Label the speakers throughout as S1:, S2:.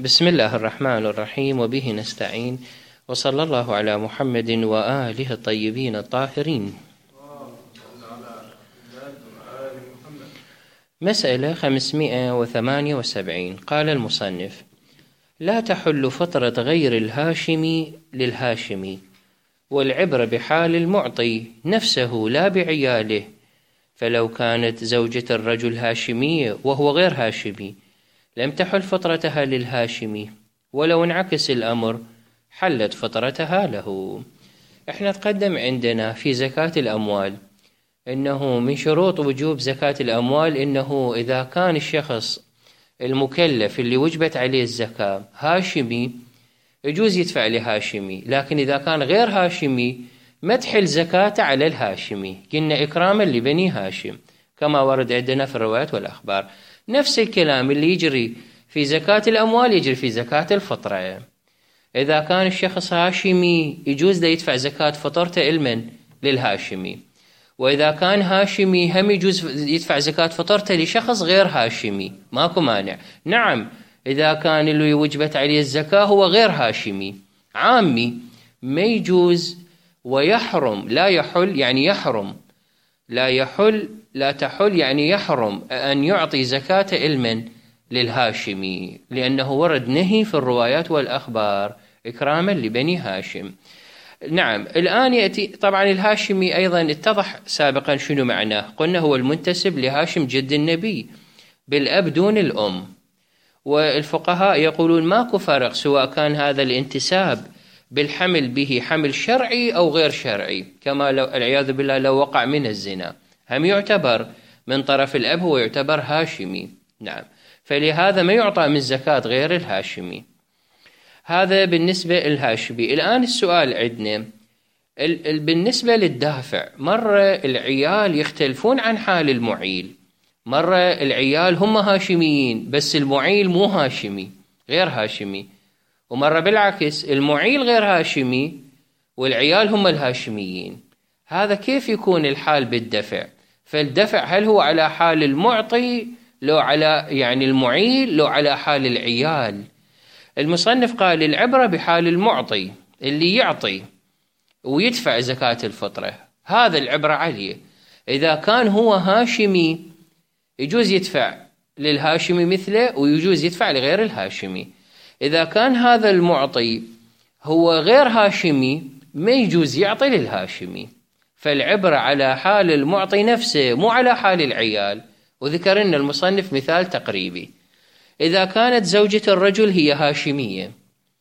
S1: بسم الله الرحمن الرحيم، وبه نستعين، وصلى الله على محمد وآله الطيبين الطاهرين. مسألة 578. قال المصنف: لا تحل فطرة غير الهاشمي للهاشمي، والعبرة بحال المعطي نفسه لا بعياله، فلو كانت زوجة الرجل هاشمية وهو غير هاشمي لم تحل فطرتها للهاشمي، ولو انعكس الأمر حلت فطرتها له. احنا تقدم عندنا في زكاة الأموال إنه من شروط وجوب زكاة الأموال إنه إذا كان الشخص المكلف اللي وجبت عليه الزكاة هاشمي يجوز يدفع لهاشمي، لكن إذا كان غير هاشمي ما تحل زكاته على الهاشمي، قلنا إكراما لبني هاشم كما ورد عندنا في الروايات والأخبار. نفس الكلام اللي يجري في زكاة الأموال يجري في زكاة الفطرة. إذا كان الشخص هاشمي يجوز له يدفع زكاة فطرته إلمن للهاشمي، وإذا كان هاشمي هم يجوز يدفع زكاة فطرته لشخص غير هاشمي، ماكو مانع. نعم، إذا كان اللي وجبت عليه الزكاة هو غير هاشمي عامي ما يجوز، ويحرم لا يحل يعني يحرم، لا يحل لا تحل يعني يحرم أن يعطي زكاة إلمن للهاشمي، لأنه ورد نهي في الروايات والأخبار إكراما لبني هاشم. نعم، الآن يأتي طبعا الهاشمي أيضا اتضح سابقا شنو معناه، قلنا هو المنتسب لهاشم جد النبي بالأب دون الأم، والفقهاء يقولون ماكو فرق سواء كان هذا الانتساب بالحمل به حمل شرعي أو غير شرعي، كما لو العياذ بالله لو وقع من الزنا هم يعتبر من طرف الأب، هو يعتبر هاشمي. نعم، فلهذا ما يعطى من زكاة غير الهاشمي. هذا بالنسبة للهاشمي. الآن السؤال عندنا بالنسبة للدافع، مرة العيال يختلفون عن حال المعيل، مرة العيال هم هاشميين بس المعيل مو هاشمي غير هاشمي، ومرة بالعكس المعيل غير هاشمي والعيال هم الهاشميين. هذا كيف يكون الحال بالدفع؟ فالدفع هل هو على حال المعطي لو على يعني المعيل لو على حال العيال؟ المصنف قال العبرة بحال المعطي اللي يعطي ويدفع زكاة الفطرة، هذا العبرة عليه. إذا كان هو هاشمي يجوز يدفع للهاشمي مثله ويجوز يدفع لغير الهاشمي. إذا كان هذا المعطي هو غير هاشمي ما يجوز يعطي للهاشمي، فالعبرة على حال المعطي نفسه مو على حال العيال. وذكر لنا المصنف مثال تقريبي: إذا كانت زوجة الرجل هي هاشمية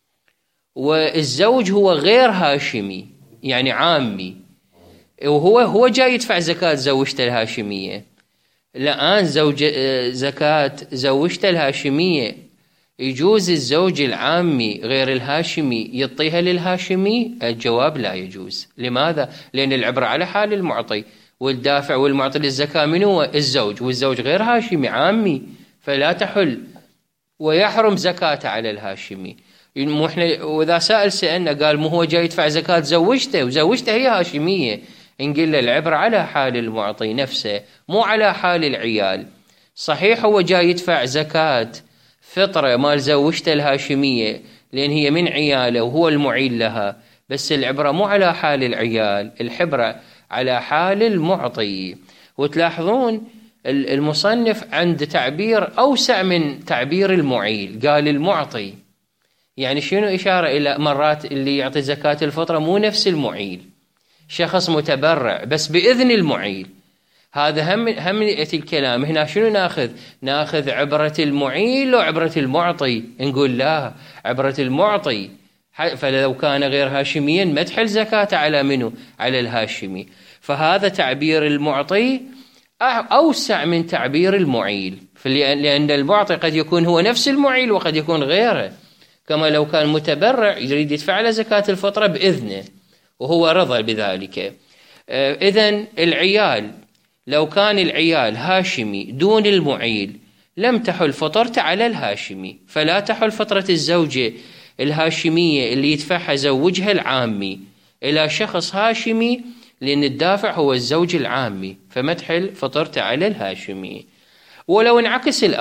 S1: والزوج هو غير هاشمي يعني عامي، وهو جاي يدفع زكاة زوجته الهاشمية، الآن زكاة زوجته الهاشمية يجوز الزوج العامي غير الهاشمي يعطيها للهاشمي؟ الجواب لا يجوز. لماذا؟ لأن العبرة على حال المعطي، والدافع والمعطي للزكاة من هو؟ الزوج، والزوج غير هاشمي عامي فلا تحل، ويحرم زكاة على الهاشمي. وإذا سألنا قال مو هو جاي يدفع زكاة زوجته وزوجته هي هاشمية، نقول له العبرة على حال المعطي نفسه مو على حال العيال. صحيح هو جاي يدفع زكاة فطرة مال زوجته الهاشمية لأن هي من عياله وهو المعيل لها، بس العبرة مو على حال العيال، الحبرة على حال المعطي. وتلاحظون المصنف عند تعبير أوسع من تعبير المعيل، قال المعطي، يعني شنو إشارة إلى مرات اللي يعطي زكاة الفطرة مو نفس المعيل، شخص متبرع بس بإذن المعيل. هذا هم يأتي الكلام هنا شنو ناخذ عبرة المعيل وعبرة المعطي؟ نقول لا، عبرة المعطي، فلو كان غير هاشميا ما تحل زكاة على منه؟ على الهاشمي. فهذا تعبير المعطي أوسع من تعبير المعيل، لأن المعطي قد يكون هو نفس المعيل وقد يكون غيره، كما لو كان متبرع يريد يدفع له زكاة الفطرة بإذنه وهو رضى بذلك. إذن العيال لو كان العيال هاشمي دون المعيل لم تحل فطرته على الهاشمي، فلا تحل فطرة الزوجة الهاشمية اللي يدفعها زوجها العامي إلى شخص هاشمي، لأن الدافع هو الزوج العامي، فما تحل فطرته على الهاشمي. ولو انعكس الأمر،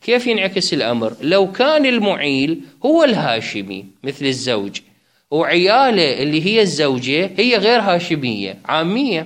S1: كيف ينعكس الأمر؟ لو كان المعيل هو الهاشمي مثل الزوج، وعياله اللي هي الزوجة هي غير هاشمية عامية،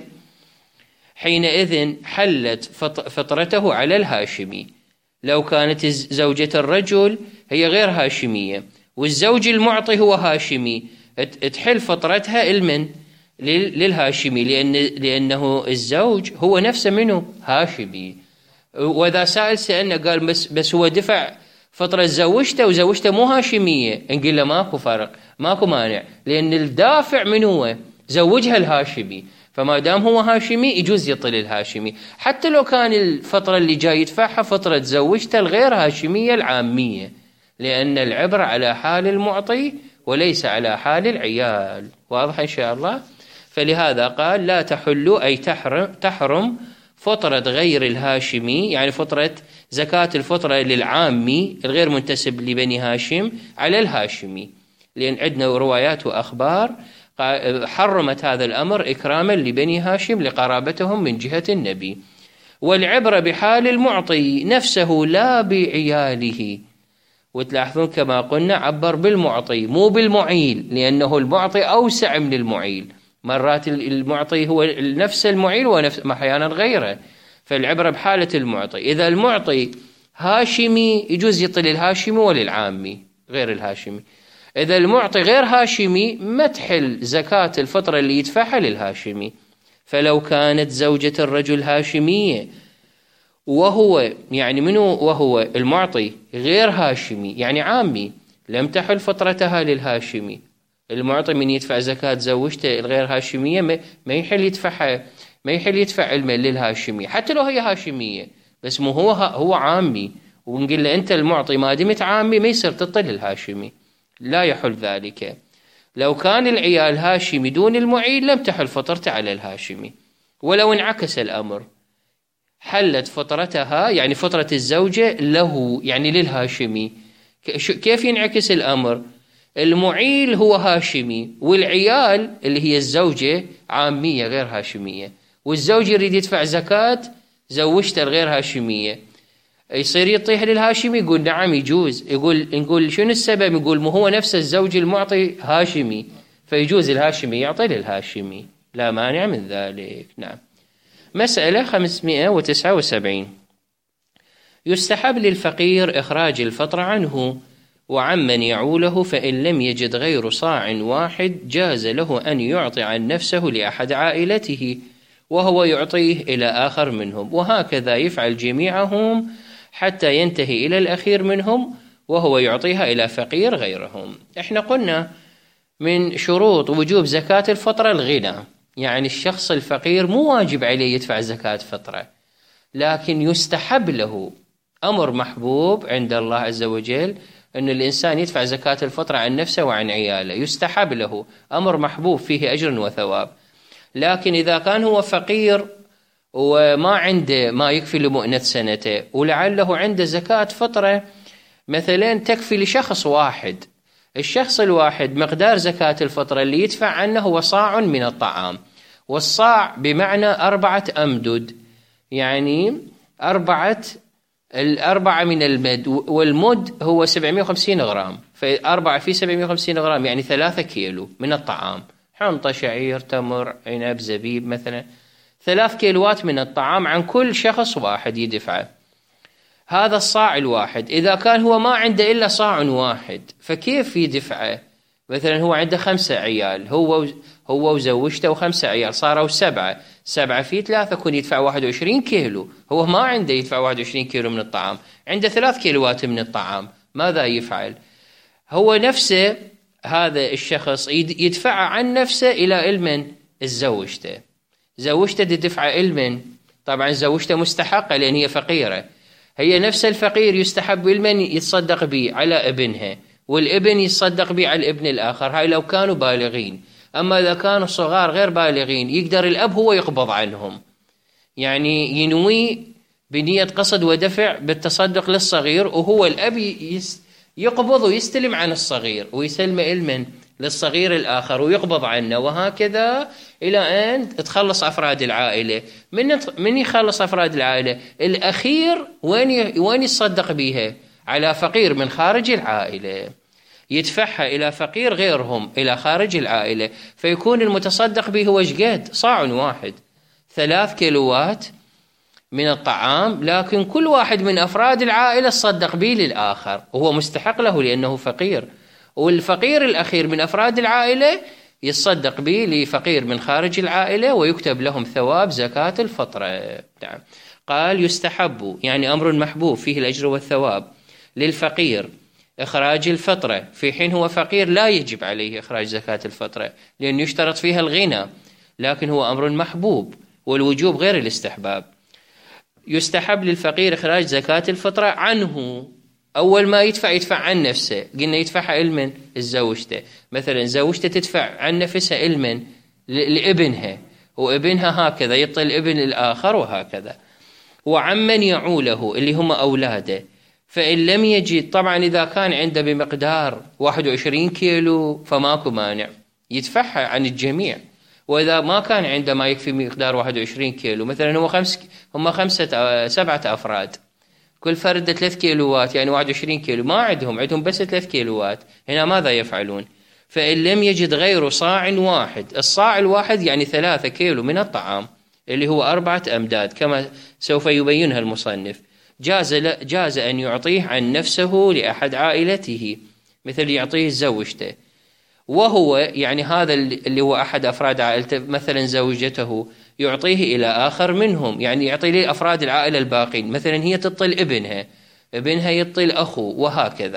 S1: حينئذ حلت فطرته على الهاشمي. لو كانت زوجة الرجل هي غير هاشمية والزوج المعطي هو هاشمي، تحل فطرتها للهاشمي، لأنه الزوج هو نفسه منه هاشمي. وإذا سائل سألنا قال بس هو دفع فطرة زوجته وزوجته مو هاشمية، نقول له ماكو فرق، ماكو مانع، لأن الدافع من هو زوجها الهاشمي، فما دام هو هاشمي يجوز يطل الهاشمي، حتى لو كان الفطرة اللي جاي يدفعها فطرة زوجته الغير هاشمية العامية، لأن العبرة على حال المعطي وليس على حال العيال. واضح إن شاء الله؟ فلهذا قال لا تحل أي تحرم فطرة غير الهاشمي، يعني فطرة زكاة الفطرة للعامي الغير منتسب لبني هاشم على الهاشمي، لأن عندنا روايات وأخبار حرمت هذا الأمر إكراما لبني هاشم لقرابتهم من جهة النبي. والعبرة بحال المعطي نفسه لا بعياله، وتلاحظون كما قلنا عبر بالمعطي مو بالمعيل، لأنه المعطي أوسع من المعيل، مرات المعطي هو نفس المعيل ونفس أحيانا غيره، فالعبرة بحالة المعطي. إذا المعطي هاشمي يجوز يطل الهاشمي وللعامي غير الهاشمي، إذا المعطي غير هاشمي ما تحل زكاة الفطرة اللي يدفعها للهاشمي. فلو كانت زوجة الرجل هاشمية وهو يعني منه وهو المعطي غير هاشمي يعني عامي، لم تحل فطرتها للهاشمي. المعطي من يدفع زكاة زوجته الغير هاشمية ما يحل يدفع المال للهاشمية حتى لو هي هاشمية، بس مو هو عامي، ونقول له أنت المعطي ما دمت عامي ما يصير تطل الهاشمي، لا يحل ذلك. لو كان العيال هاشمي دون المعيل لم تحل فطرته على الهاشمي. ولو انعكس الأمر حلت فطرتها، يعني فطرة الزوجة له يعني للهاشمي. كيف ينعكس الأمر؟ المعيل هو هاشمي والعيال اللي هي الزوجة عامية غير هاشمية، والزوج يريد يدفع زكاة زوجته الغير هاشمية، يصير يطيح للهاشمي؟ يقول نعم يجوز. نقول شنو السبب؟ يقول مو هو نفس الزوج المعطي هاشمي فيجوز الهاشمي يعطي للهاشمي، لا مانع من ذلك. نعم. مسألة 579. يستحب للفقير إخراج الفطر عنه وعمن يعوله، فإن لم يجد غير صاع واحد جاز له أن يعطي عن نفسه لأحد عائلته وهو يعطيه إلى آخر منهم، وهكذا يفعل جميعهم حتى ينتهي إلى الأخير منهم وهو يعطيها إلى فقير غيرهم. احنا قلنا من شروط وجوب زكاة الفطرة الغنى، يعني الشخص الفقير مو واجب عليه يدفع زكاة فطرة، لكن يستحب له، أمر محبوب عند الله عز وجل أن الإنسان يدفع زكاة الفطرة عن نفسه وعن عياله، يستحب له، أمر محبوب فيه أجر وثواب. لكن إذا كان هو فقير وما عنده ما يكفي لمؤنة سنته ولعله عنده زكاة فطرة مثلا تكفي لشخص واحد، الشخص الواحد مقدار زكاة الفطرة اللي يدفع عنه هو صاع من الطعام، والصاع بمعنى 4 أمدد، يعني 4 من المد، والمد هو 750 غرام، ف4 في 750 غرام يعني 3 كيلو من الطعام، حنطة شعير تمر عنب زبيب مثلا، 3 كيلوات من الطعام عن كل شخص واحد يدفعه. هذا الصاع الواحد. إذا كان هو ما عنده إلا صاع واحد فكيف يدفعه؟ مثلا هو عنده 5 عيال، هو وزوجته و5 عيال، صاروا 7 في 3 كون يدفع 21 كيلو، هو ما عنده يدفع 21 كيلو من الطعام، عنده 3 كيلوات من الطعام، ماذا يفعل؟ هو نفسه هذا الشخص يدفع عن نفسه إلى المن الزوجته، زوجته تدفع المن، طبعا زوجته مستحقة لأن هي فقيرة، هي نفس الفقير يستحب المن يتصدق به على ابنها، والابن يتصدق به على الابن الآخر، هاي لو كانوا بالغين. أما إذا كانوا صغار غير بالغين يقدر الأب هو يقبض عنهم، يعني ينوي بنية قصد ودفع بالتصدق للصغير، وهو الأب يقبض ويستلم عن الصغير ويسلم المن للصغير الآخر ويقبض عنه، وهكذا إلى أن تخلص أفراد العائلة. من يخلص أفراد العائلة الأخير وين يتصدق بيها؟ على فقير من خارج العائلة، يدفعها إلى فقير غيرهم إلى خارج العائلة، فيكون المتصدق به هو شقد صاع واحد 3 كيلوات من الطعام، لكن كل واحد من أفراد العائلة تصدق به للآخر وهو مستحق له لأنه فقير، والفقير الأخير من أفراد العائلة يتصدق به لفقير من خارج العائلة ويكتب لهم ثواب زكاة الفطرة. نعم. قال يستحب يعني أمر محبوب فيه الأجر والثواب للفقير إخراج الفطرة، في حين هو فقير لا يجب عليه إخراج زكاة الفطرة لأنه يشترط فيها الغنى، لكن هو أمر محبوب والوجوب غير الاستحباب. يستحب للفقير إخراج زكاة الفطرة عنه، أول ما يدفع عن نفسه، قلنا يدفعها إلمن الزوجته، مثلا زوجته تدفع عن نفسها إلمن لابنها، وابنها هكذا يعطي الابن الآخر وهكذا، وعمن يعوله اللي هم أولاده. فإن لم يجد، طبعا إذا كان عنده بمقدار 21 كيلو فماكو مانع يدفعها عن الجميع، وإذا ما كان عنده ما يكفي مقدار 21 كيلو، مثلا هم 7 أفراد، كل فرد 3 كيلوات يعني 21 كيلو، ما عندهم بس 3 كيلوات، هنا ماذا يفعلون؟ فإن لم يجد غير صاع واحد، الصاع الواحد يعني 3 كيلو من اللي هو 4 أمداد كما سوف يبينها المصنف، جاز أن يعطيه عن نفسه لأحد عائلته، مثل يعطيه زوجته، وهو يعني هذا اللي هو أحد أفراد عائلته، مثلا زوجته يعطيه إلى آخر منهم، يعني يعطي لي أفراد العائلة الباقين، مثلا هي تطل ابنها يطل أخو،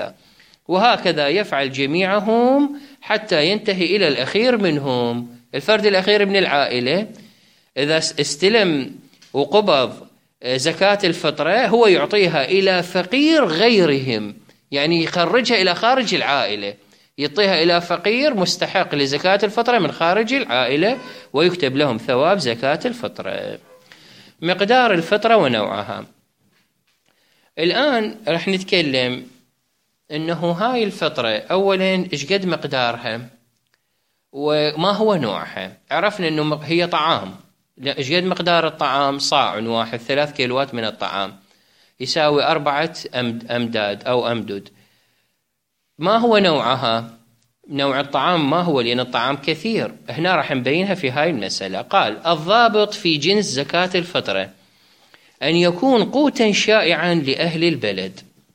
S1: وهكذا يفعل جميعهم حتى ينتهي إلى الأخير منهم. الفرد الأخير من العائلة إذا استلم وقبض زكاة الفطرة هو يعطيها إلى فقير غيرهم، يعني يخرجها إلى خارج العائلة، يعطيها إلى فقير مستحق لزكاة الفطرة من خارج العائلة ويكتب لهم ثواب زكاة الفطرة. مقدار الفطرة ونوعها. الآن رح نتكلم إنه هاي الفطرة أولا إيش قد مقدارها وما هو نوعها. عرفنا إنه هي طعام، إيش قد مقدار الطعام؟ صاع واحد 3 كيلوات من الطعام يساوي 4 أمداد أو أمدد. ما هو نوعها؟ نوع الطعام ما هو؟ لأن الطعام كثير، هنا راح نبينها في هاي المسألة. قال الضابط في جنس زكاة الفطرة أن يكون قوتا شائعا لأهل البلد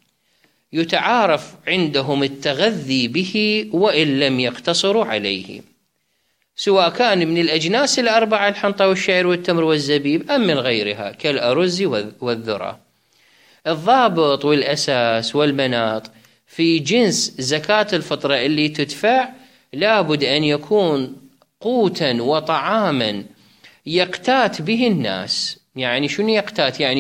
S1: يتعارف عندهم التغذي به وإن لم يقتصروا عليه، سواء كان من الأجناس 4 الحنطة والشعير والتمر والزبيب أم من غيرها كالأرز والذرة. الضابط والأساس والمناط في جنس زكاة الفطرة اللي تدفع لابد أن يكون قوتا وطعاما يقتات به الناس. يعني شنو يقتات؟ يعني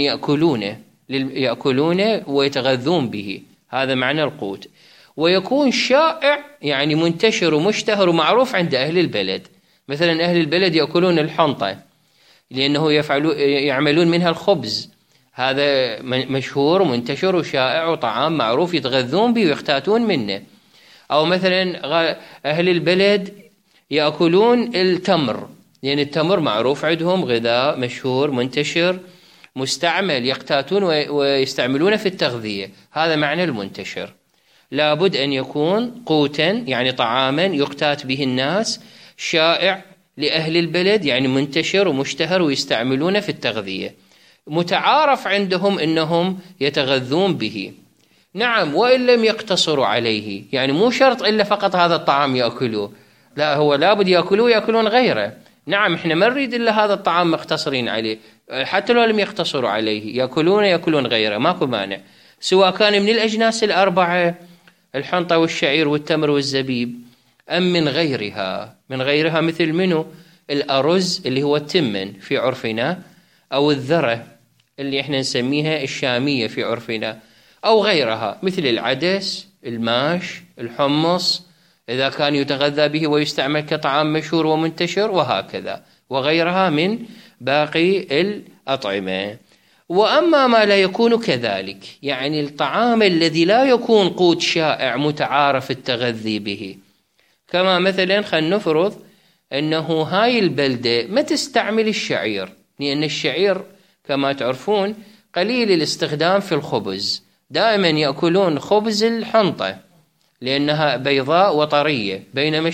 S1: يأكلونه ويتغذون به، هذا معنى القوت. ويكون شائع يعني منتشر ومشتهر ومعروف عند أهل البلد، مثلا أهل البلد يأكلون الحنطة لأنه يعملون منها الخبز، هذا مشهور ومنتشر وشائع وطعام معروف يتغذون به ويختاتون منه. أو مثلا أهل البلد يأكلون التمر لأن التمر معروف عندهم غذاء مشهور منتشر مستعمل، يقتاتون ويستعملونه في التغذية، هذا معنى المنتشر. لابد أن يكون قوتا يعني طعاما يقتات به الناس، شائع لأهل البلد يعني منتشر ومشتهر ويستعملونه في التغذية، متعارف عندهم أنهم يتغذون به. نعم، وإن لم يقتصروا عليه، يعني مو شرط إلا فقط هذا الطعام يأكلوه، لا، هو لابد يأكلون غيره. نعم، إحنا ما نريد إلا هذا الطعام مقتصرين عليه، حتى لو لم يقتصروا عليه يأكلون غيره، ماكو مانع، سواء كان من الأجناس 4 الحنطة والشعير والتمر والزبيب أم من غيرها مثل منه الأرز اللي هو التمن في عرفنا، أو الذرة اللي إحنا نسميها الشامية في عرفنا، أو غيرها مثل العدس، الماش، الحمص إذا كان يتغذى به ويستعمل كطعام مشهور ومنتشر، وهكذا وغيرها من باقي الأطعمة. وأما ما لا يكون كذلك، يعني الطعام الذي لا يكون قوت شائع متعارف التغذي به، كما مثلا خلينا نفرض أنه هاي البلدة ما تستعمل الشعير، لأن الشعير كما تعرفون قليل الاستخدام في الخبز، دائما يأكلون خبز الحنطة لأنها بيضاء وطرية، بينما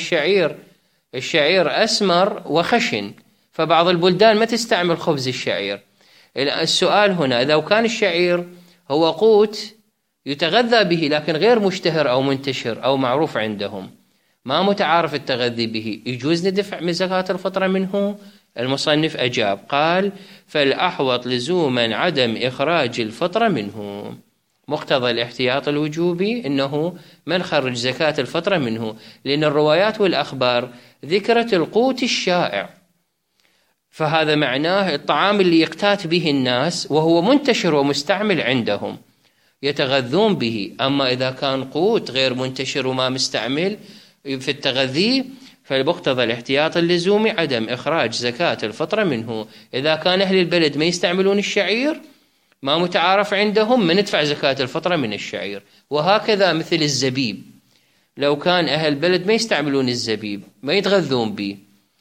S1: الشعير أسمر وخشن، فبعض البلدان ما تستعمل خبز الشعير. السؤال هنا، إذا كان الشعير هو قوت يتغذى به لكن غير مشتهر أو منتشر أو معروف عندهم، ما متعارف التغذي به، يجوز ندفع من زكاة الفطرة منه؟ المصنف أجاب قال: فالأحوط لزوما عدم إخراج الفطرة منه. مقتضى الاحتياط الوجوبي أنه ما نخرج زكاة الفطرة منه، لأن الروايات والأخبار ذكرت القوت الشائع، فهذا معناه الطعام اللي يقتات به الناس وهو منتشر ومستعمل عندهم يتغذون به. أما إذا كان قوت غير منتشر وما مستعمل في التغذي، فبمقتضى الاحتياط اللزومي عدم إخراج زكاة الفطرة منه. إذا كان أهل البلد ما يستعملون الشعير، ما متعارف عندهم، ما ندفع زكاة الفطرة من الشعير. وهكذا مثل الزبيب، لو كان أهل البلد ما يستعملون الزبيب، ما يتغذون به،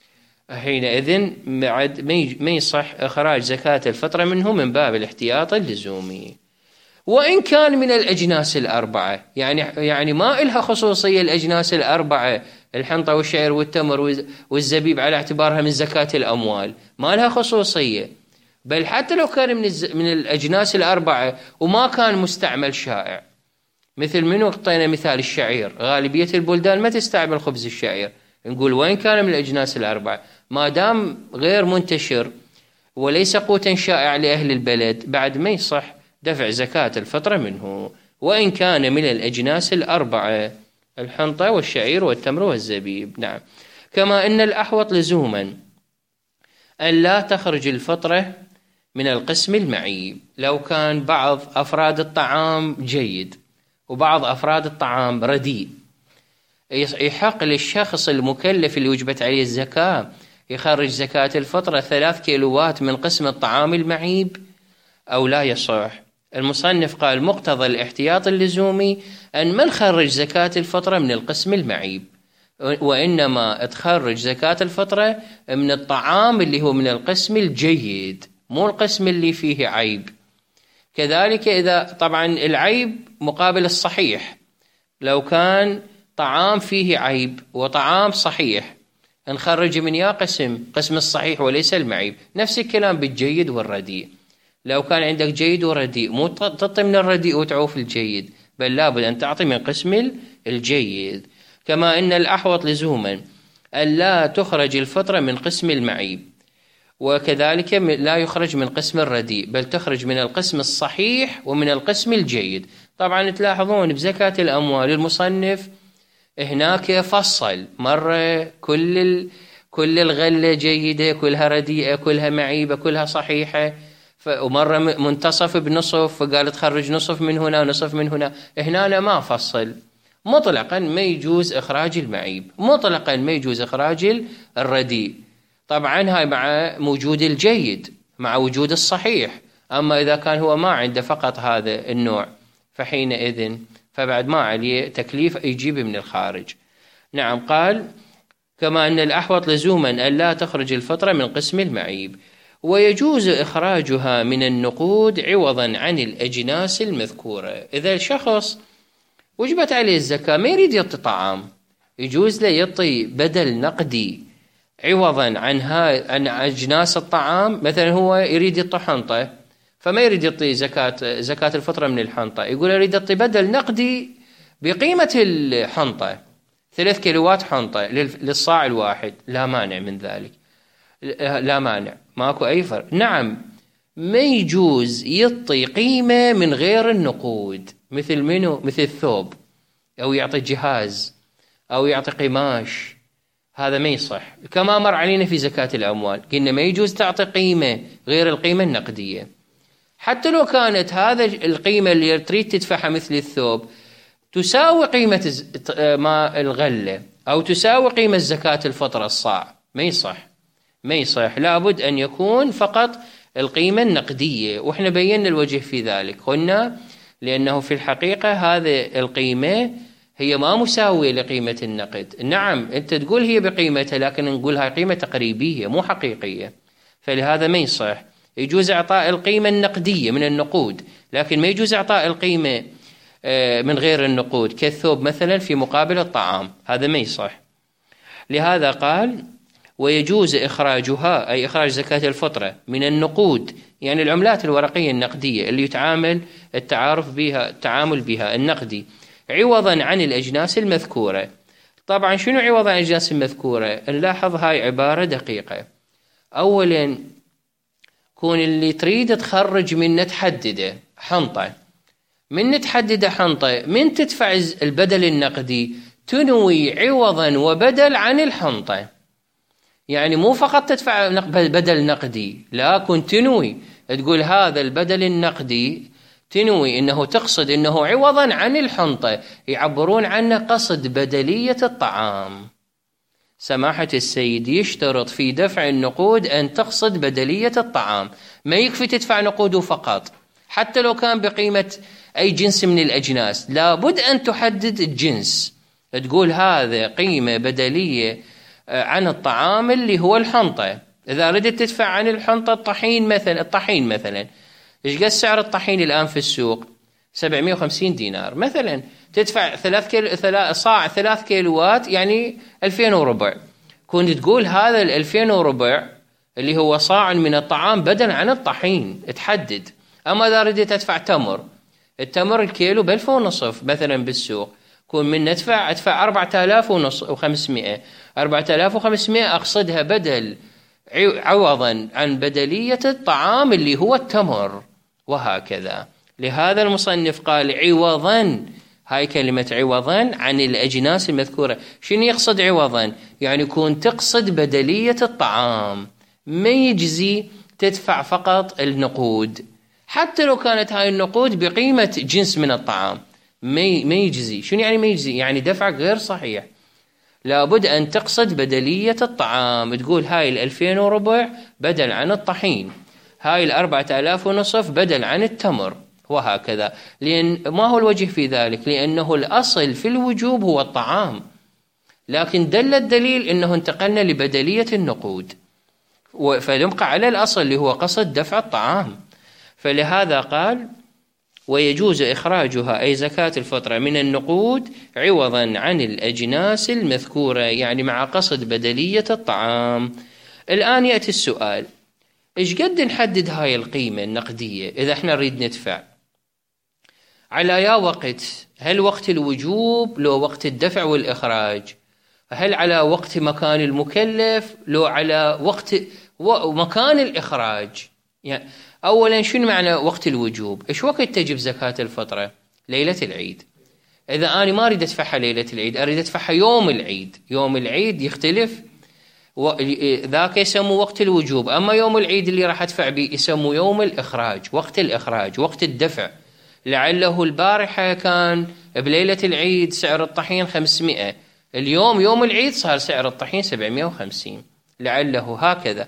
S1: حينئذ ما يصح إخراج زكاة الفطرة منه من باب الاحتياط اللزومي. وإن كان من الأجناس الأربعة، يعني ما إلها خصوصية الأجناس الأربعة، الحنطة والشعير والتمر والزبيب، على اعتبارها من زكاة الأموال، ما لها خصوصية، بل حتى لو كان من الأجناس الأربعة وما كان مستعمل شائع، مثل منو اعطينا مثال الشعير، غالبية البلدان ما تستعمل خبز الشعير، نقول وين كان من الأجناس الأربعة، ما دام غير منتشر وليس قوتا شائع لأهل البلد، بعد ما يصح دفع زكاة الفطرة منه، وإن كان من الأجناس الأربعة، الحنطة والشعير والتمر والزبيب. نعم. كما أن الأحوط لزوما أن لا تخرج الفطرة من القسم المعيب، لو كان بعض أفراد الطعام جيد وبعض أفراد الطعام رديء، يحق للشخص المكلف اللي وجبت عليه الزكاة يخرج زكاة الفطرة 3 كيلوات من قسم الطعام المعيب أو لا يصح؟ المصنف قال: مقتضى الاحتياط اللزومي أن ما نخرج زكاة الفطرة من القسم المعيب، وإنما تخرج زكاة الفطرة من الطعام اللي هو من القسم الجيد، مو القسم اللي فيه عيب. كذلك إذا طبعا العيب مقابل الصحيح، لو كان طعام فيه عيب وطعام صحيح، نخرج من يا قسم الصحيح وليس المعيب. نفس الكلام بالجيد والرديء، لو كان عندك جيد ورديء، مو تعطي من الرديء وتعوف الجيد، بل لابد أن تعطي من قسم الجيد. كما أن الأحوط لزوما أن لا تخرج الفطرة من قسم المعيب، وكذلك لا يخرج من قسم الرديء، بل تخرج من القسم الصحيح ومن القسم الجيد. طبعا تلاحظون بزكاة الأموال المصنف هناك فصل، مرة كل الغلة جيدة، كلها رديئة، كلها معيبة، كلها صحيحة، ومرة منتصف بنصف، فقال تخرج نصف من هنا ونصف من هنا. هنا ما فصل، مطلقا ما يجوز إخراج المعيب، مطلقا ما يجوز إخراج الرديء. طبعا هاي مع وجود الجيد، مع وجود الصحيح. أما إذا كان هو ما عنده فقط هذا النوع، فحينئذ فبعد ما عليه تكليف يجيب من الخارج. نعم. قال: كما أن الأحوط لزوما أن لا تخرج الفطرة من قسم المعيب، ويجوز إخراجها من النقود عوضا عن الأجناس المذكورة. إذا الشخص وجبت عليه الزكاة ما يريد يعطي طعام، يجوز له يعطي بدل نقدي عوضا عن أجناس الطعام. مثلا هو يريد يعطي حنطة، فما يريد يعطي زكاة الفطرة من الحنطة، يقول يريد يعطي بدل نقدي بقيمة الحنطة، 3 كيلوات حنطة للصاع الواحد، لا مانع من ذلك، لا مانع، ماكو أي فرق. نعم. ما يجوز يعطي قيمة من غير النقود، مثل منه؟ مثل الثوب، أو يعطي جهاز، أو يعطي قماش، هذا ما يصح. كما مر علينا في زكاة الأموال، قلنا ما يجوز تعطي قيمة غير القيمة النقدية، حتى لو كانت هذا القيمة اللي تريد تدفعها مثل الثوب تساوي قيمة ما الغلة، أو تساوي قيمة زكاة الفطرة الصاع، ما يصح. لابد أن يكون فقط القيمة النقدية. وإحنا بينا الوجه في ذلك، قلنا لأنه في الحقيقة هذه القيمة هي ما مساوية لقيمة النقد. نعم أنت تقول هي بقيمتها، لكن نقول هاي قيمة تقريبية مو حقيقية، فلهذا ما يصح. يجوز إعطاء القيمة النقدية من النقود، لكن ما يجوز إعطاء القيمة من غير النقود كالثوب مثلا في مقابل الطعام، هذا ما يصح. لهذا قال ويجوز إخراجها، أي إخراج زكاة الفطرة من النقود، يعني العملات الورقية النقدية اللي يتعامل التعامل بها النقدي، عوضا عن الأجناس المذكورة. طبعا شنو عوضا عن الأجناس المذكورة؟ نلاحظ هاي عبارة دقيقة. أولا كون اللي تريد تخرج من تحدده حنطة، من تحدد حنطة، من تدفع البدل النقدي تنوي عوضا وبدل عن الحنطة، يعني مو فقط تدفع بدل نقدي، لا كنت تنوي تقول هذا البدل النقدي، تنوي انه تقصد انه عوضا عن الحنطة، يعبرون عنه قصد بدلية الطعام. سماحة السيد يشترط في دفع النقود أن تقصد بدلية الطعام، ما يكفي تدفع نقود فقط، حتى لو كان بقيمة أي جنس من الأجناس لابد أن تحدد الجنس، تقول هذا قيمة بدلية عن الطعام اللي هو الحنطة. إذا ردت تدفع عن الحنطة الطحين مثلا، إيش قد سعر الطحين الآن في السوق؟ 750 دينار مثلا، تدفع 3 كيلوات يعني 2400. كنت تقول هذا 2400 اللي هو صاع من الطعام بدل عن الطحين تحدد. أما إذا ردت تدفع التمر الكيلو ب1500 مثلا بالسوق، كون من أدفع 4500. 4500 أقصدها بدل عوضا عن بدلية الطعام اللي هو التمر، وهكذا. لهذا المصنف قال عوضا، هاي كلمة عوضا عن الأجناس المذكورة. شنو يقصد عوضا؟ يعني يكون تقصد بدلية الطعام، ما يجزي تدفع فقط النقود، حتى لو كانت هاي النقود بقيمة جنس من الطعام ما يجزي. شنو يعني ما يجزي؟ يعني دفع غير صحيح، لابد أن تقصد بدلية الطعام، تقول هاي 2400 بدل عن الطحين، هاي 4500 بدل عن التمر، وهكذا. لأن ما هو الوجه في ذلك؟ لأنه الأصل في الوجوب هو الطعام، لكن دل الدليل أنه انتقلنا لبدلية النقود، فنبقى على الأصل اللي هو قصد دفع الطعام. فلهذا قال ويجوز إخراجها أي زكاة الفطرة من النقود عوضا عن الأجناس المذكورة، يعني مع قصد بدلية الطعام. الآن يأتي السؤال، إيش قد نحدد هاي القيمة النقدية إذا احنا نريد ندفع؟ على يا وقت؟ هل وقت الوجوب لو وقت الدفع والإخراج؟ هل على وقت مكان المكلف لو على وقت مكان الإخراج؟ يعني أولا شنو معنى وقت الوجوب؟ إيش وقت تجب زكاة الفطرة؟ ليلة العيد. إذا أنا ما أريد أدفعها ليلة العيد، أريد أدفعها يوم العيد، يوم العيد يختلف، ذاك يسمو وقت الوجوب. أما يوم العيد اللي راح أدفع به يسمو يوم الإخراج، وقت الإخراج، وقت الدفع. لعله البارحة كان بليلة العيد سعر الطحين 500، اليوم يوم العيد صار سعر الطحين 750، لعله هكذا.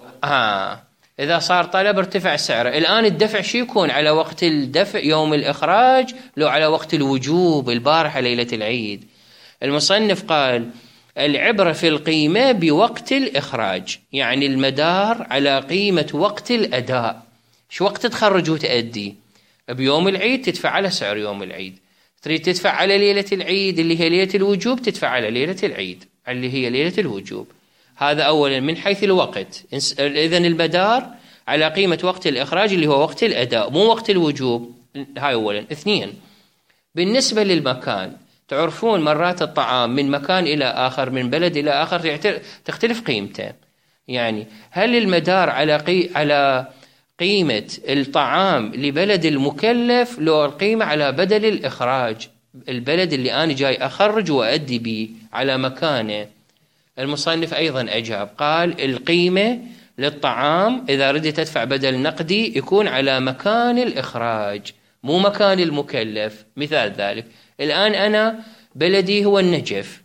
S1: إذا صار طلب ارتفع سعره. الآن الدفع شو يكون؟ على وقت الدفع يوم الإخراج لو على وقت الوجوب البارحة ليلة العيد؟ المصنف قال العبرة في القيمة بوقت الإخراج، يعني المدار على قيمة وقت الأداء. شو وقت تخرج وتأدي؟ بيوم العيد تدفع على سعر يوم العيد، تريد تدفع على ليلة العيد اللي هي ليلة الوجوب تدفع على ليلة العيد اللي هي ليلة الوجوب. هذا أولا من حيث الوقت. إذن المدار على قيمة وقت الإخراج اللي هو وقت الأداء مو وقت الوجوب، هاي أولا. اثنين، بالنسبة للمكان، تعرفون مرات الطعام من مكان إلى آخر، من بلد إلى آخر تختلف قيمته. يعني هل المدار على قيمة الطعام لبلد المكلف لو القيمة على بدل الإخراج، البلد اللي أنا جاي أخرج وأدي به على مكانه؟ المصنف أيضا أجاب قال القيمة للطعام إذا ردت تدفع بدل نقدي يكون على مكان الإخراج مو مكان المكلف. مثال ذلك، الآن أنا بلدي هو النجف،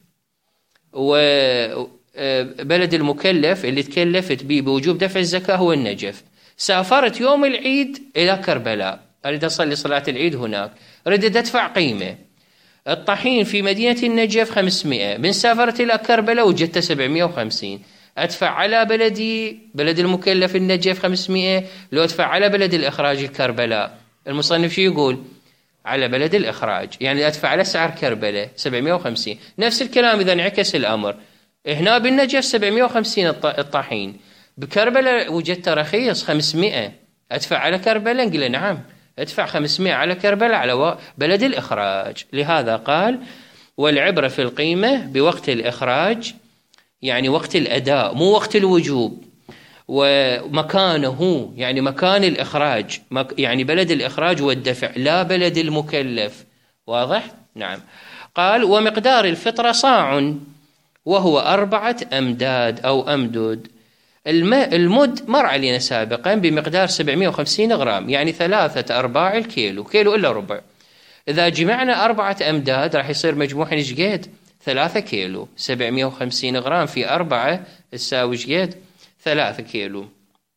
S1: وبلد المكلف اللي تكلفت به بوجوب دفع الزكاة هو النجف. سافرت يوم العيد إلى كربلاء، أريد أصلي صلاة العيد هناك، ردت أدفع قيمة. الطحين في مدينة النجف 500، من سافرت إلى كربلاء وجدت 750. أدفع على بلد المكلف النجف 500 لو أدفع على بلد الإخراج الكربلاء؟ المصنف شو يقول؟ على بلد الإخراج، يعني أدفع على سعر كربلاء 750. نفس الكلام إذا انعكس الأمر، هنا بالنجف 750 الطحين، بكربلاء وجدت رخيص 500، أدفع على كربلاء؟ نقول نعم، ادفع 500 على كربلاء على بلد الإخراج. لهذا قال والعبرة في القيمة بوقت الإخراج، يعني وقت الأداء مو وقت الوجوب، ومكانه يعني مكان الإخراج، يعني بلد الإخراج والدفع لا بلد المكلف. واضح؟ نعم. قال ومقدار الفطرة صاع وهو 4 أمداد أو أمدود. المد مر علينا سابقا بمقدار 750 غرام، يعني 3/4 الكيلو، كيلو إلا ربع. إذا جمعنا 4 أمداد راح يصير مجموعا إيش قد؟ 3 كيلو. 750 غرام في 4 تساوي إيش قد؟ 3 كيلو.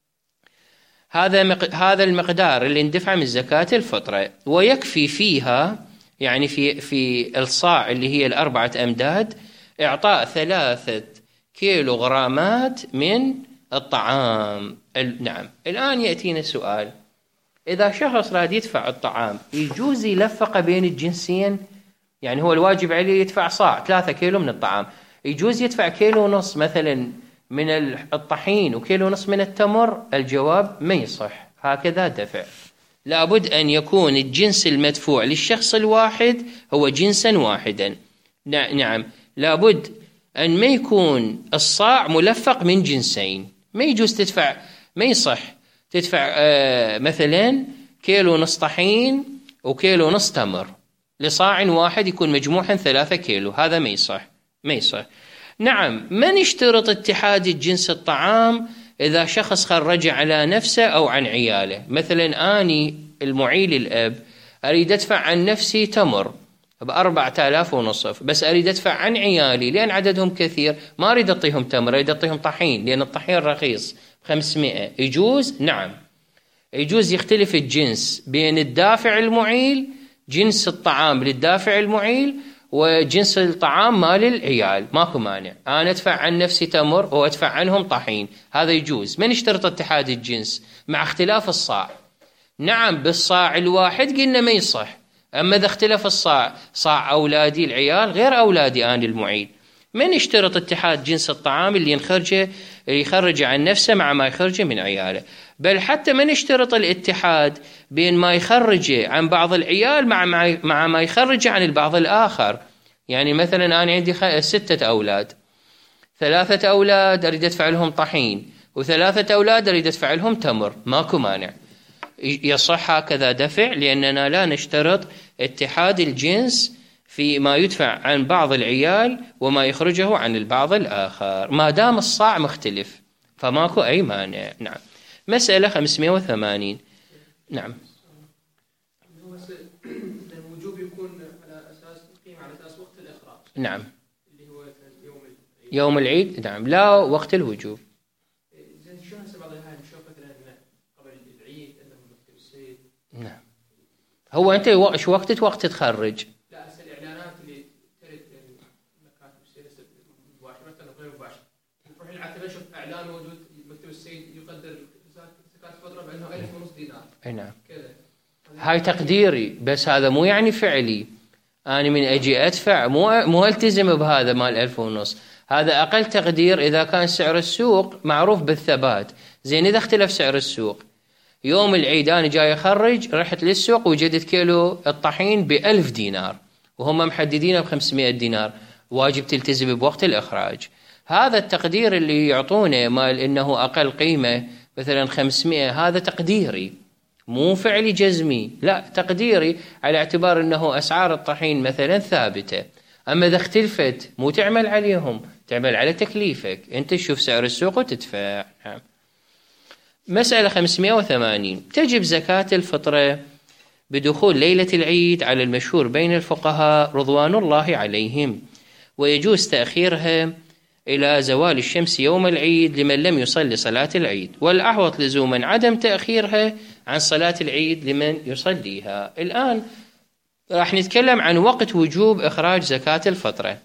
S1: هذا المقدار اللي اندفع من زكاة الفطرة، ويكفي فيها يعني في الصاع اللي هي 4 أمداد إعطاء 3 كيلو غرامات من الطعام. نعم. الآن يأتينا سؤال، إذا شخص راد يدفع الطعام يجوز يلفق بين الجنسين؟ يعني هو الواجب عليه يدفع صاع 3 كيلو من الطعام، يجوز يدفع كيلو ونص مثلا من الطحين وكيلو ونص من التمر؟ الجواب ما يصح هكذا دفع. لابد أن يكون الجنس المدفوع للشخص الواحد هو جنسا واحدا. نعم، لابد أن ما يكون الصاع ملفق من جنسين. ما يجوز تدفع، ما يصح تدفع مثلا كيلو ونص طحين وكيلو ونص تمر لصاع واحد يكون مجموعا 3 كيلو، هذا ما يصح، ما يصح. نعم، ما نشترط اتحاد الجنس الطعام إذا شخص خرج على نفسه أو عن عياله. مثلا أني المعيل الأب أريد أدفع عن نفسي تمر ب4,500، بس أريد أدفع عن عيالي لأن عددهم كثير، ما أريد أعطيهم تمر، أريد أعطيهم طحين لأن الطحين رخيص 500. يجوز؟ نعم يجوز. يختلف الجنس بين الدافع المعيل، جنس الطعام للدافع المعيل وجنس الطعام مال العيال، ماكو مانع. أنا أدفع عن نفسي تمر وأدفع عنهم طحين، هذا يجوز. ما نشترط اتحاد الجنس مع اختلاف الصاع. نعم، بالصاع الواحد قلنا ما يصح، أما إذا اختلف الصاع، صاع أولادي العيال غير أولادي أنا المعيل، ما نشترط اتحاد جنس الطعام اللي يخرج عن نفسه مع ما يخرج من عياله. بل حتى ما نشترط الاتحاد بين ما يخرج عن بعض العيال مع ما يخرج عن البعض الآخر. يعني مثلا أنا عندي 6 أولاد، 3 أولاد أريد أدفع لهم طحين و3 أولاد أريد أدفع لهم تمر، ماكو مانع، يصح هكذا دفع، لأننا لا نشترط اتحاد الجنس في ما يدفع عن بعض العيال وما يخرجه عن البعض الآخر، ما دام الصاع مختلف فماكو أي مانع. نعم. مسألة 580. نعم.
S2: الوجوب يكون على أساس القيمة على أساس وقت الإخراج.
S1: نعم.
S2: اللي هو
S1: يوم العيد. نعم، لا وقت الوجوب.
S2: زين شو هسه بعض الأحيان نشوف مثلا قبل العيد أنهم مكتب السيد.
S1: نعم. هو أنت شو وقت تخرج؟
S2: لا هسه الإعلانات اللي ترد مكاتب السيد مباشرة وغير مباشرة، نروح العتبة نشوف إعلان موجود مكتب السيد يقدر زكاة الفطرة بأنه 1,500 دينار.
S1: أي نعم.
S2: كذا.
S1: هاي تقديري، بس هذا مو يعني فعلي. أنا من أجي أدفع مو التزم بهذا مال 1,500، هذا أقل تقدير إذا كان سعر السوق معروف بالثبات. زين إذا اختلف سعر السوق، يوم العيد أنا جاي أخرج، رحت للسوق وجدت كيلو الطحين ب1,000 دينار وهم محددينه ب500 دينار، واجب تلتزم بوقت الإخراج. هذا التقدير اللي يعطونه مال إنه أقل قيمة مثلا 500، هذا تقديري مو فعلي جزمي، لا تقديري على اعتبار أنه أسعار الطحين مثلا ثابتة. أما إذا اختلفت مو تعمل عليهم، تعمل على تكليفك، أنت تشوف سعر السوق وتدفع. مسألة 580. تجب زكاة الفطرة بدخول ليلة العيد على المشهور بين الفقهاء رضوان الله عليهم، ويجوز تأخيرها إلى زوال الشمس يوم العيد لمن لم يصلي صلاة العيد، والأحوط لزوما عدم تأخيرها عن صلاة العيد لمن يصليها. الآن راح نتكلم عن وقت وجوب إخراج زكاة الفطرة.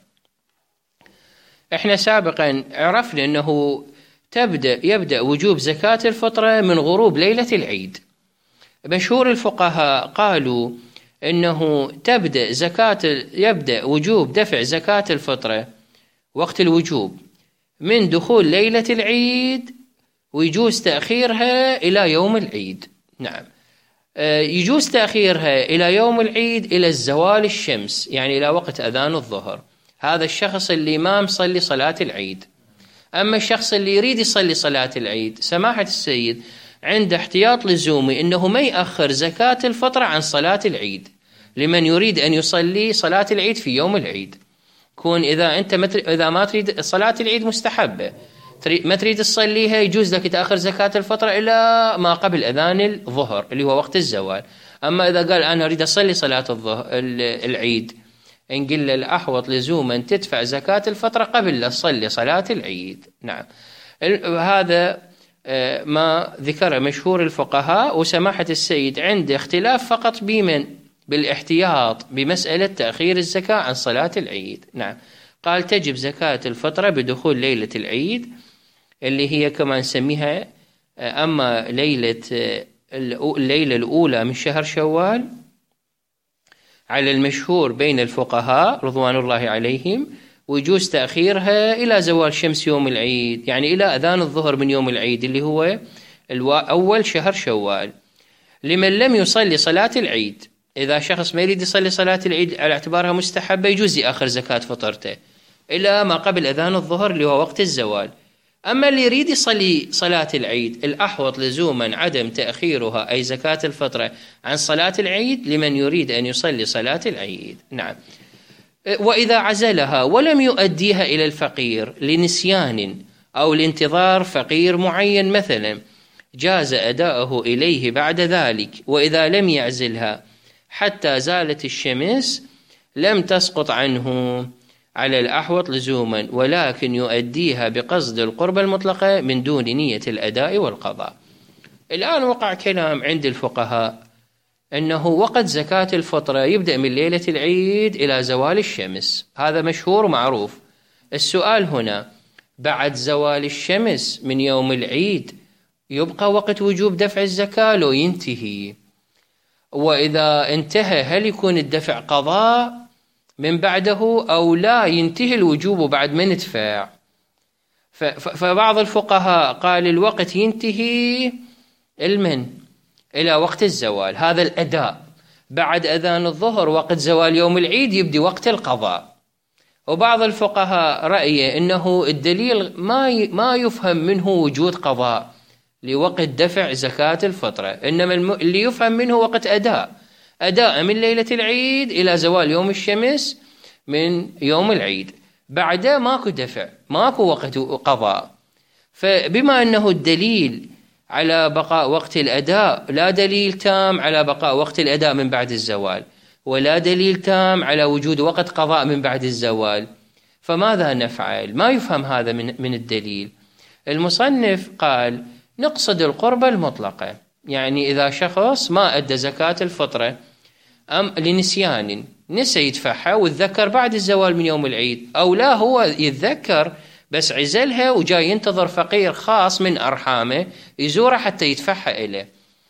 S1: احنا سابقا عرفنا أنه يبدأ وجوب زكاة الفطرة من غروب ليلة العيد. مشهور الفقهاء قالوا أنه يبدأ وجوب دفع زكاة الفطرة وقت الوجوب من دخول ليلة العيد، ويجوز تأخيرها إلى يوم العيد. نعم، يجوز تأخيرها إلى يوم العيد إلى الزوال الشمس، يعني إلى وقت أذان الظهر. هذا الشخص اللي ما مصلي صلاة العيد. أما الشخص اللي يريد يصلي صلاة العيد، سماحة السيد عنده احتياط لزومي أنه ما يأخر زكاة الفطرة عن صلاة العيد لمن يريد أن يصلي صلاة العيد في يوم العيد. كون إذا ما تريد صلاة العيد مستحبة، ما تريد تصليها، يجوز لك تأخر زكاة الفطرة إلى ما قبل أذان الظهر اللي هو وقت الزوال. أما إذا قال أنا أريد أصلي صلاة العيد، إن قل الأحوط لزوما تدفع زكاة الفطرة قبل لا تصلي صلاة العيد. نعم، هذا ما ذكر مشهور الفقهاء. وسماحة السيد عنده اختلاف فقط بالاحتياط بمسألة تأخير الزكاة عن صلاة العيد. نعم، قال تجب زكاة الفطرة بدخول ليلة العيد اللي هي كما نسميها أما الليلة الأولى من شهر شوال على المشهور بين الفقهاء رضوان الله عليهم، ويجوز تأخيرها إلى زوال شمس يوم العيد، يعني إلى أذان الظهر من يوم العيد اللي هو أول شهر شوال. لمن لم يصلي صلاة العيد، إذا شخص ما يريد يصلي صلاة العيد على اعتبارها مستحبة، يجوز يأخر زكاة فطرته إلى ما قبل أذان الظهر اللي هو وقت الزوال. أما اللي يريد يصلي صلاة العيد، الأحوط لزوما عدم تأخيرها أي زكاة الفطرة عن صلاة العيد لمن يريد أن يصلي صلاة العيد. نعم، وإذا عزلها ولم يؤديها إلى الفقير لنسيان أو لانتظار فقير معين مثلا، جاز أداؤه إليه بعد ذلك. وإذا لم يعزلها حتى زالت الشمس لم تسقط عنه على الأحوط لزوما، ولكن يؤديها بقصد القربة المطلقة من دون نية الأداء والقضاء. الآن وقع كلام عند الفقهاء أنه وقت زكاة الفطرة يبدأ من ليلة العيد إلى زوال الشمس، هذا مشهور ومعروف. السؤال هنا، بعد زوال الشمس من يوم العيد يبقى وقت وجوب دفع الزكاة لو ينتهي؟ وإذا انتهى هل يكون الدفع قضاء من بعده أو لا ينتهي الوجوب بعد ما ندفع؟ فبعض الفقهاء قال الوقت ينتهي إلى وقت الزوال، هذا الأداء. بعد أذان الظهر وقت زوال يوم العيد يبدي وقت القضاء. وبعض الفقهاء رأيه أنه الدليل ما يفهم منه وجود قضاء لوقت دفع زكاة الفطرة، إنما اللي يفهم منه وقت أداء من ليلة العيد إلى زوال يوم الشمس من يوم العيد، بعده ماكو دفع، ماكو وقت قضاء. فبما أنه الدليل على بقاء وقت الأداء لا دليل تام على بقاء وقت الأداء من بعد الزوال، ولا دليل تام على وجود وقت قضاء من بعد الزوال، فماذا نفعل؟ ما يفهم هذا من الدليل. المصنف قال نقصد القربة المطلقة، يعني إذا شخص ما أدى زكاة الفطرة لنسيان، نسي يدفعها وتذكر بعد الزوال من يوم العيد، أو لا هو يتذكر بس عزلها وجاي ينتظر فقير خاص من أرحامه يزوره حتى يدفعها إليه،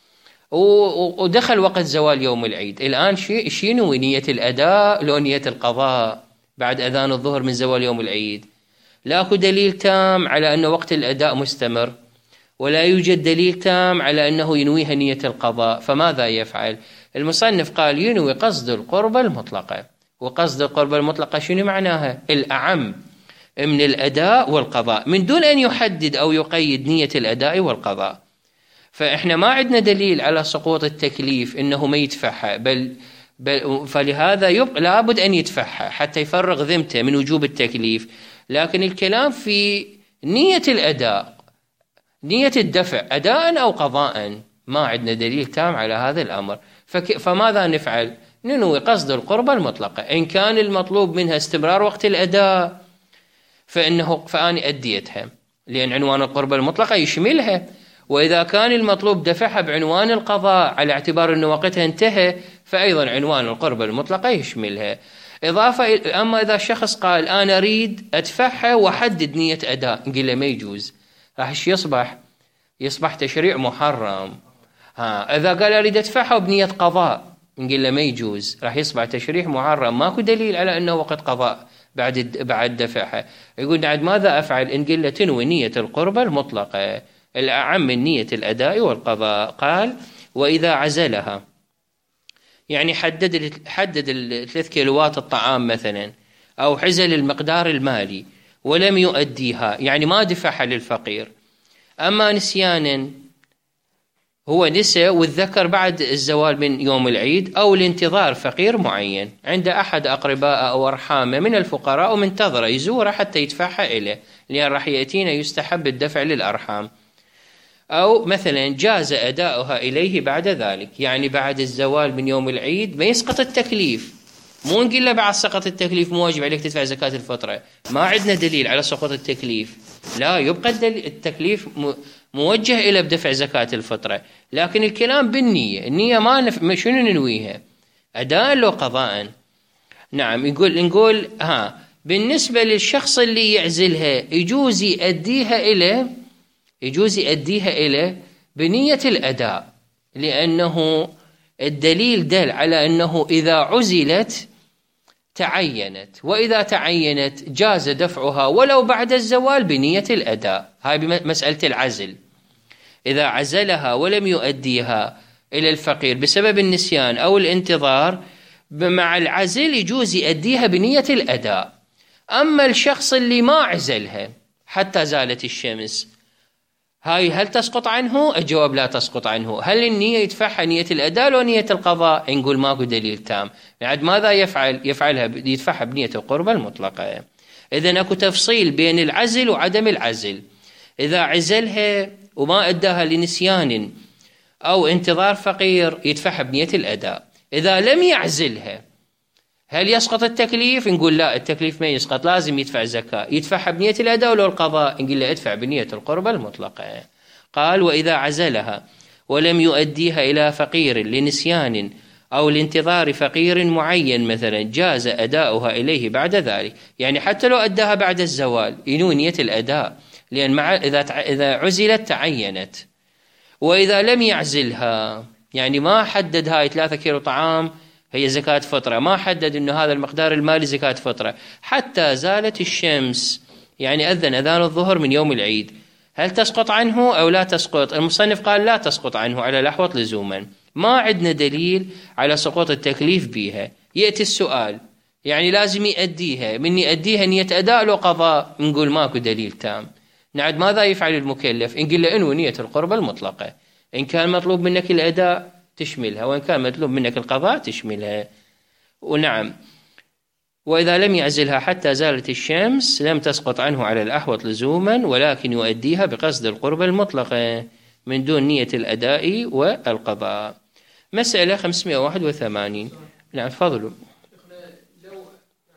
S1: ودخل وقت زوال يوم العيد. الآن شنو نية الأداء لو نية القضاء بعد أذان الظهر من زوال يوم العيد؟ لاكو دليل تام على أن وقت الأداء مستمر، ولا يوجد دليل تام على أنه ينويها نية القضاء، فماذا يفعل؟ المصنف قال ينوي قصد القربة المطلقة. وقصد القربة المطلقة شنو معناها؟ الأعم من الأداء والقضاء، من دون أن يحدد أو يقيد نية الأداء والقضاء. فإحنا ما عندنا دليل على سقوط التكليف إنه ما يدفعها، بل فلهذا لابد أن يدفعها حتى يفرغ ذمته من وجوب التكليف. لكن الكلام في نية الأداء، نية الدفع أداء أو قضاء، ما عندنا دليل تام على هذا الأمر. فماذا نفعل؟ ننوي قصد القربة المطلقة. إن كان المطلوب منها استمرار وقت الأداء فأنا أديتها، لأن عنوان القربة المطلقة يشملها. وإذا كان المطلوب دفعها بعنوان القضاء على اعتبار أن وقتها انتهى، فأيضا عنوان القربة المطلقة يشملها. إضافة أما إذا الشخص قال أنا أريد أدفعها وحدد نية أداء، نقول له ما يجوز، راح يصبح تشريع محرم. إذا قال أريد أدفعها وبنية قضاء، نقول له ما يجوز، راح يصبح تشريع محرم، ماكو دليل على أنه وقت قضاء بعد دفعها. يقول بعد ماذا أفعل؟ نقول له تنوي نية القربة المطلقة الأعم من نية الأداء والقضاء. قال وإذا عزلها، يعني حدد 3 كيلوات الطعام مثلا، أو عزل المقدار المالي ولم يؤديها، يعني ما دفعها للفقير. أما نسيانا، هو نسى والذكر بعد الزوال من يوم العيد، أو الانتظار فقير معين عند أحد أقرباء أو أرحامه من الفقراء ومنتظره يزوره حتى يدفعها إليه، لأن راح يأتينا يستحب الدفع للأرحام. أو مثلا جاز أداؤها إليه بعد ذلك، يعني بعد الزوال من يوم العيد ما يسقط التكليف. مو نقول له بعد سقط التكليف مو واجب عليك تدفع زكاة الفطرة، ما عندنا دليل على سقوط التكليف، لا، يبقى التكليف موجه إلى بدفع زكاة الفطرة، لكن الكلام بالنية. النية ما شنو ننويها، أداء لو قضاء. نعم، نقول بالنسبة للشخص اللي يعزلها يجوز يؤديها إلى بنية الأداء، لأنه الدليل دل على أنه إذا عزلت تعينت، وإذا تعينت جاز دفعها ولو بعد الزوال بنية الأداء. هاي مسألة العزل، إذا عزلها ولم يؤديها إلى الفقير بسبب النسيان أو الانتظار، مع العزل يجوز يؤديها بنية الأداء. أما الشخص اللي ما عزلها حتى زالت الشمس، هاي هل تسقط عنه؟ الجواب لا تسقط عنه. هل النية يدفعها نية الأداء لو نية القضاء؟ نقول ماكو دليل تام. بعد ماذا يفعلها؟ يدفعها بنية القربة المطلقة. إذن أكو تفصيل بين العزل وعدم العزل. إذا عزلها وما أداها لنسيان أو انتظار فقير يدفعها بنية الأداء. إذا لم يعزلها هل يسقط التكليف؟ نقول لا، التكليف ما يسقط، لازم يدفع زكاة، يدفعها بنية الأداء ولو القضاء، نقول له ادفع بنية القربة المطلقة. قال وإذا عزلها ولم يؤديها إلى فقير لنسيان أو لانتظار فقير معين مثلا، جاز أداؤها إليه بعد ذلك، يعني حتى لو أداها بعد الزوال ينوي نية الأداء، لأن إذا عزلت تعينت. وإذا لم يعزلها، يعني ما حدد هاي 3 كيلو طعام هي زكاة فطرة، ما حدد أنه هذا المقدار المالي زكاة فطرة، حتى زالت الشمس، يعني أذن أذان الظهر من يوم العيد، هل تسقط عنه أو لا تسقط؟ المصنف قال لا تسقط عنه على الأحوط لزوما، ما عندنا دليل على سقوط التكليف بها. يأتي السؤال، يعني لازم يؤديها، من يؤديها نية أداء لو قضاء؟ نقول ماكو دليل تام. نعد ماذا يفعل المكلف؟ نقول له انوي نية القربة المطلقة، إن كان مطلوب منك الأداء تشملها، وإن كان مطلوب منك القضاء تشملها. ونعم، وإذا لم يعزلها حتى زالت الشمس لم تسقط عنه على الأحوط لزوما، ولكن يؤديها بقصد القربة المطلقة من دون نية الأداء والقضاء. مسألة 581. نعم تفضلوا.
S2: لو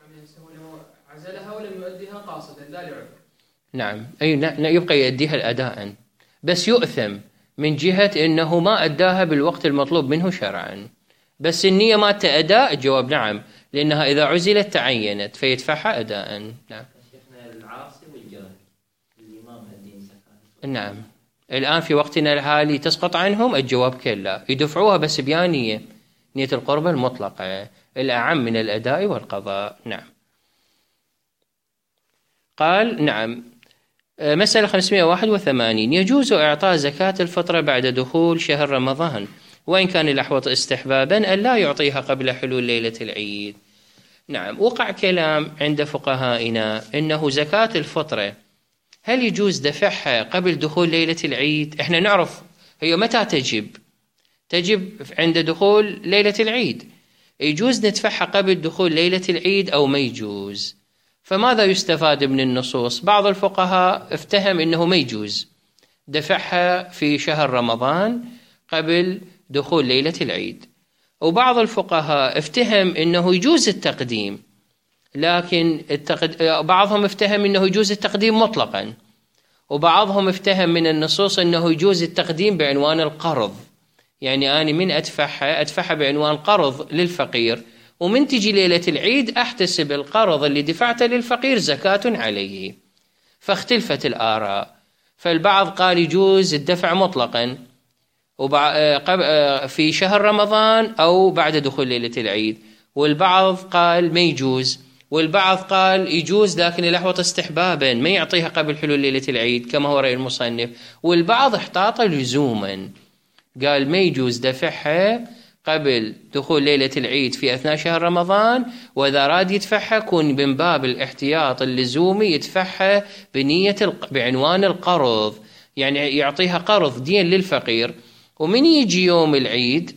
S2: عزلها ولم يؤديها قاصدا لا لعذر.
S1: نعم، يبقى يؤديها الأداء، بس يؤثم من جهة أنه ما أداها بالوقت المطلوب منه شرعا، بس النية ما تأداء. الجواب نعم، لأنها إذا عزلت تعينت فيدفعها أداء. نعم.
S3: العاصي والجاهل اللي ما مؤدين زكاة.
S1: نعم، الآن في وقتنا الحالي تسقط عنهم؟ الجواب كلا، يدفعوها بس بيانية، نية القربة المطلقة الأعم من الأداء والقضاء. نعم. قال نعم. مسألة 581. يجوز إعطاء زكاة الفطرة بعد دخول شهر رمضان، وإن كان الأحوط استحبابا أن لا يعطيها قبل حلول ليلة العيد. نعم، وقع كلام عند فقهائنا إنه زكاة الفطرة هل يجوز دفعها قبل دخول ليلة العيد؟ إحنا نعرف هي متى تجب عند دخول ليلة العيد، يجوز ندفعها قبل دخول ليلة العيد أو ما يجوز؟ فماذا يستفاد من النصوص؟ بعض الفقهاء افتهم إنه ما يجوز دفعها في شهر رمضان قبل دخول ليلة العيد، وبعض الفقهاء افتهم إنه يجوز التقديم، لكن بعضهم افتهم إنه يجوز التقديم مطلقا، وبعضهم افتهم من النصوص إنه يجوز التقديم بعنوان القرض، يعني أنا من أدفعها بعنوان قرض للفقير، ومن تجي ليلة العيد أحتسب القرض اللي دفعته للفقير زكاة عليه. فاختلفت الآراء، فالبعض قال يجوز الدفع مطلقا في شهر رمضان أو بعد دخول ليلة العيد، والبعض قال ما يجوز، والبعض قال يجوز لكن الأحوط استحبابا ما يعطيها قبل حلول ليلة العيد كما هو رأي المصنف، والبعض احتاط لزوما قال ما يجوز دفعها قبل دخول ليلة العيد في أثناء شهر رمضان، وإذا راد يدفعها يكون من باب الاحتياط اللزومي يدفعها بعنوان القرض، يعني يعطيها قرض دين للفقير، ومن يجي يوم العيد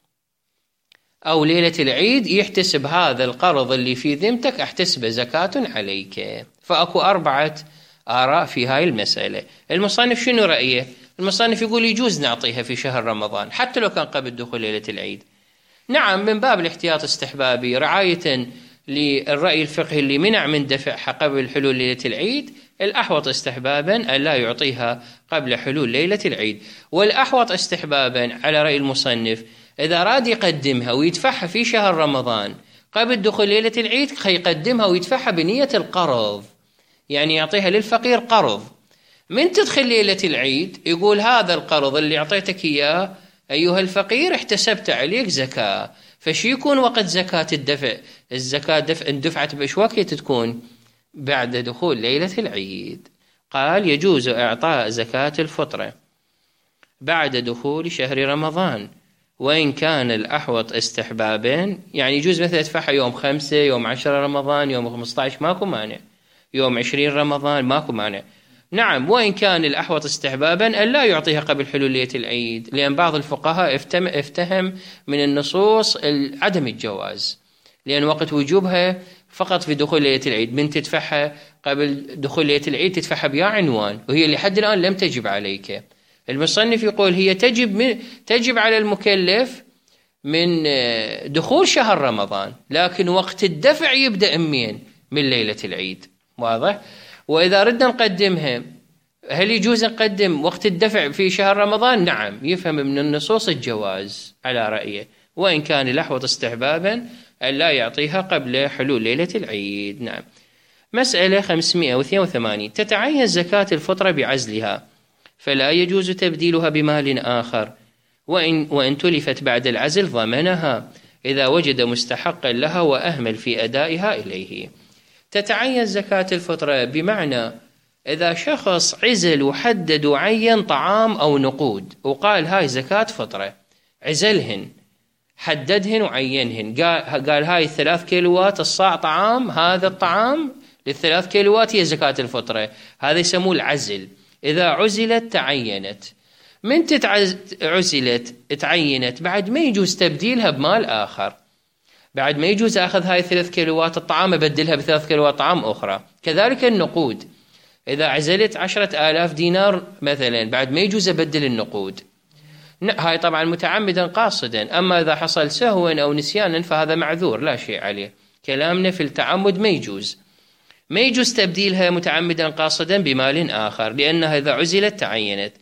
S1: أو ليلة العيد يحتسب هذا القرض اللي في ذمتك احتسب زكاة عليك. فأكو 4 آراء في هاي المسألة. المصنف شنو رأيه؟ المصنف يقول يجوز نعطيها في شهر رمضان حتى لو كان قبل دخول ليلة العيد. نعم، من باب الاحتياط استحبابي رعاية للرأي الفقهي اللي منع من دفعها قبل حلول ليلة العيد، الأحوط استحبابا أن لا يعطيها قبل حلول ليلة العيد. والأحوط استحبابا على رأي المصنف إذا راد يقدمها ويدفعها في شهر رمضان قبل دخول ليلة العيد يقدمها ويدفعها بنية القرض، يعني يعطيها للفقير قرض. من تدخل ليلة العيد يقول هذا القرض اللي أعطيتك إياه أيها الفقير احتسبت عليك زكاة، فشي يكون وقت زكاة الدفع؟ الزكاة دفعت بإيش وقت تكون؟ بعد دخول ليلة العيد. قال يجوز إعطاء زكاة الفطرة بعد دخول شهر رمضان، وإن كان الأحوط استحبابا، يعني يجوز مثلا يدفعها يوم 5، يوم 10 رمضان، يوم 15 ماكو مانع، يوم 20 رمضان ماكو مانع. نعم، وإن كان الأحوط استحبابا أن لا يعطيها قبل حلول ليلة العيد، لأن بعض الفقهاء افتهم من النصوص عدم الجواز، لأن وقت وجوبها فقط في دخول ليلة العيد. من تدفعها قبل دخول ليلة العيد تدفعها بيا عنوان، وهي لحد الآن لم تجب عليك. المصنف يقول هي تجب على المكلف من دخول شهر رمضان، لكن وقت الدفع يبدأ من ليلة العيد. واضح؟ وإذا ردنا نقدمها هل يجوز نقدم وقت الدفع في شهر رمضان؟ نعم، يفهم من النصوص الجواز على رأيه، وإن كان الأحوط استحبابا أن لا يعطيها قبل حلول ليلة العيد. نعم. مسألة 582. تتعين زكاة الفطرة بعزلها، فلا يجوز تبديلها بمال آخر، وإن تلفت بعد العزل ضمنها إذا وجد مستحقا لها وأهمل في أدائها إليه. تتعين زكاة الفطرة بمعنى إذا شخص عزل وحدد وعين طعام أو نقود وقال هاي زكاة فطرة، عزلهن حددهن وعينهن، قال هاي 3 كيلوات الصاع طعام، هذا الطعام لل3 كيلوات هي زكاة الفطرة، هذا يسموه العزل. إذا عزلت تعينت، من عزلت تعينت بعد ما يجوز تبديلها بمال آخر، بعد ما يجوز أخذ هاي 3 كيلوات الطعام أبدلها ب3 كيلوات طعام أخرى. كذلك النقود، إذا عزلت 10,000 دينار مثلا بعد ما يجوز أبدل النقود، هاي طبعا متعمدا قاصدا. أما إذا حصل سهوا أو نسيانا فهذا معذور لا شيء عليه، كلامنا في التعمد ما يجوز تبديلها متعمدا قاصدا بمال آخر، لأنها إذا عزلت تعينت.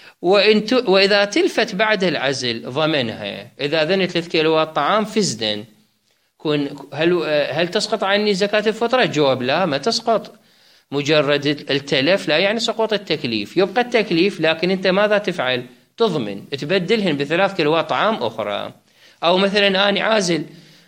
S1: وإذا تلفت بعد العزل ضمنها، إذا ذنت 3 كيلوات طعام فزدا، هل تسقط عني زكاة الفطرة؟ جواب لا، ما تسقط. مجرد التلف لا يعني سقوط التكليف، يبقى التكليف، لكن أنت ماذا تفعل؟ تضمن تبدلهن ب3 كيلوات طعام أخرى. أو مثلا أنا عازل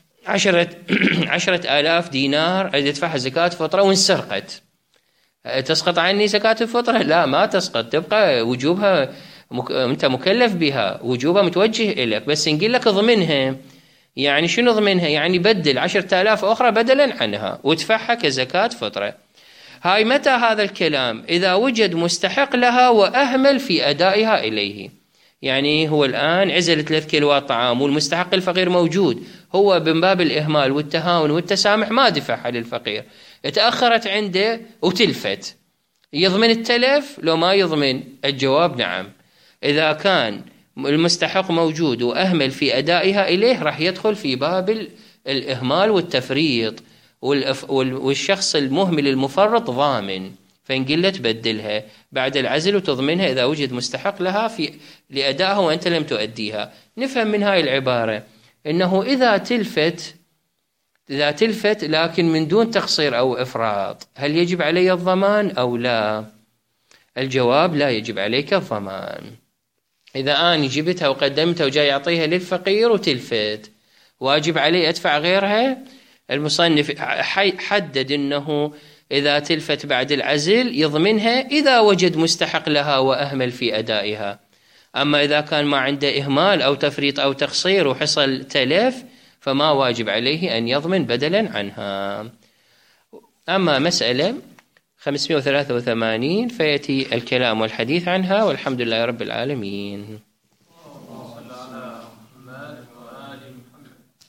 S1: 10,000 دينار أريد أدفعها زكاة فطرة وانسرقت، تسقط عني زكاة الفطرة؟ لا، ما تسقط، تبقى وجوبها، أنت مكلف بها، وجوبها متوجه إليك، بس نقول لك ضمنها. يعني شنو ضمنها؟ يعني بدل 10,000 أخرى بدلا عنها وادفعها كزكاة فطرة. هاي متى هذا الكلام؟ إذا وجد مستحق لها وأهمل في أدائها إليه. يعني هو الآن عزل 3 كيلوات طعام والمستحق الفقير موجود، هو من باب الإهمال والتهاون والتسامح ما دفعها للفقير، تأخرت عنده وتلفت، يضمن التلف لو ما يضمن؟ الجواب نعم. إذا كان المستحق موجود وأهمل في أدائها إليه راح يدخل في باب الإهمال والتفريط، والشخص المهمل المفرط ضامن، فإن قلت بدلها بعد العزل وتضمنها إذا وجد مستحق لها لأدائها وأنت لم تؤديها. نفهم من هاي العبارة إنه إذا تلفت لكن من دون تقصير أو إفراط، هل يجب علي الضمان أو لا؟ الجواب لا يجب عليك الضمان. إذا أنا جبتها وقدمتها وجاي أعطيها للفقير وتلفت، واجب علي أدفع غيرها؟ المصنف حدد أنه إذا تلفت بعد العزل يضمنها إذا وجد مستحق لها وأهمل في أدائها. أما إذا كان ما عنده إهمال أو تفريط أو تقصير وحصل تلف فما واجب عليه أن يضمن بدلا عنها. أما مسألة 583 فيأتي الكلام والحديث عنها، والحمد لله رب العالمين.